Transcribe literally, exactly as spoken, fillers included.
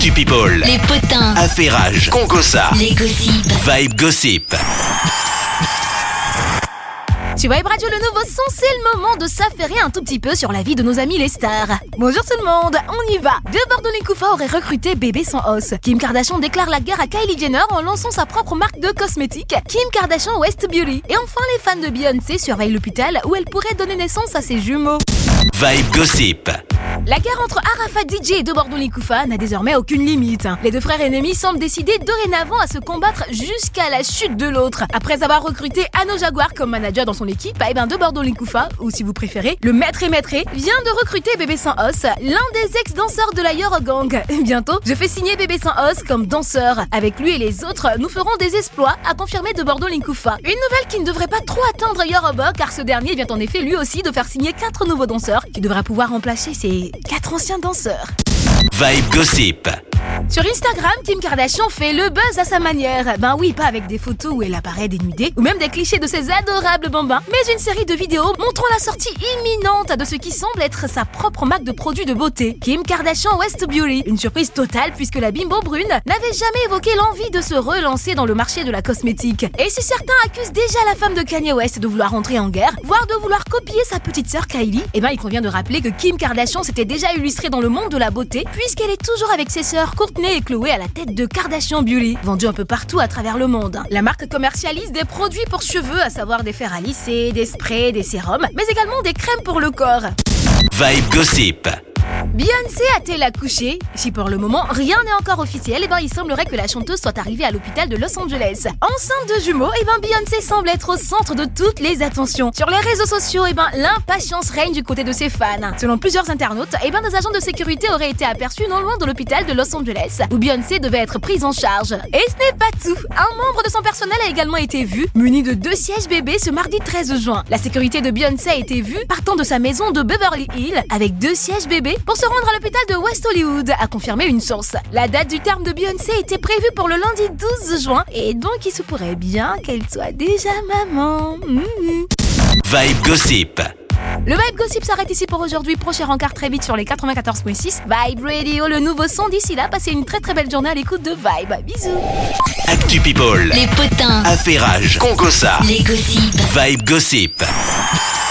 Actu People, les potins, affairage, congossa, les gossips, Vibe Gossip. Sur Vibe Radio, le nouveau son, c'est le moment de s'affairer un tout petit peu sur la vie de nos amis les stars. Bonjour tout le monde, on y va. De Bordeaux-les-Couffas aurait recruté bébé sans os. Kim Kardashian déclare la guerre à Kylie Jenner en lançant sa propre marque de cosmétiques, Kim Kardashian West Beauty. Et enfin, les fans de Beyoncé surveillent l'hôpital où elle pourrait donner naissance à ses jumeaux. Vibe Gossip. La guerre entre Arafat D J et De Bordeaux-les-Couffas n'a désormais aucune limite. Les deux frères ennemis semblent décidés dorénavant à se combattre jusqu'à la chute de l'autre. Après avoir recruté Anno Jaguar comme manager dans son équipe, eh ben De Bordeaux-les-Couffas, ou si vous préférez, le maître et maîtré, vient de recruter Bébé Sans Os, l'un des ex-danseurs de la Yoro Gang. Bientôt, je fais signer Bébé Sans Os comme danseur. Avec lui et les autres, nous ferons des exploits, a confirmé De Bordeaux-les-Couffas. Une nouvelle qui ne devrait pas trop attendre Yorobo, car ce dernier vient en effet lui aussi de faire signer quatre nouveaux danseurs, qui devraient pouvoir remplacer ses quatre anciens danseurs. Vibe Gossip. Sur Instagram, Kim Kardashian fait le buzz à sa manière. Ben oui, pas avec des photos où elle apparaît dénudée, ou même des clichés de ses adorables bambins, mais une série de vidéos montrant la sortie imminente de ce qui semble être sa propre marque de produits de beauté, Kim Kardashian West Beauty. Une surprise totale puisque la bimbo brune n'avait jamais évoqué l'envie de se relancer dans le marché de la cosmétique. Et si certains accusent déjà la femme de Kanye West de vouloir entrer en guerre, voire de vouloir copier sa petite sœur Kylie, eh ben il convient de rappeler que Kim Kardashian s'était déjà illustrée dans le monde de la beauté, puisqu'elle est toujours avec ses sœurs Kourtney et Chloé à la tête de Kardashian Beauty, vendue un peu partout à travers le monde. La marque commercialise des produits pour cheveux, à savoir des fers à lisser, des sprays, des sérums, mais également des crèmes pour le corps. Vibe Gossip. Beyoncé a-t-elle accouché? Si pour le moment rien n'est encore officiel, et ben il semblerait que la chanteuse soit arrivée à l'hôpital de Los Angeles. Enceinte de jumeaux, et ben Beyoncé semble être au centre de toutes les attentions. Sur les réseaux sociaux, et ben l'impatience règne du côté de ses fans. Selon plusieurs internautes, et ben des agents de sécurité auraient été aperçus non loin de l'hôpital de Los Angeles, où Beyoncé devait être prise en charge. Et ce n'est pas tout. Un membre de son personnel a également été vu, muni de deux sièges bébés ce mardi treize juin. La sécurité de Beyoncé a été vue partant de sa maison de Beverly Hills avec deux sièges bébés pour se rendre à l'hôpital de West Hollywood, a confirmé une source. La date du terme de Beyoncé était prévue pour le lundi douze juin, et donc il se pourrait bien qu'elle soit déjà maman. Mmh. Vibe Gossip. Le Vibe Gossip s'arrête ici pour aujourd'hui. Prochain rencard très vite sur les quatre-vingt-quatorze virgule six. Vibe Radio, le nouveau son. D'ici là, passez une très très belle journée à l'écoute de Vibe. Bisous. Actu People, les potins, affairage, congossa, les gossips. Vibe Gossip.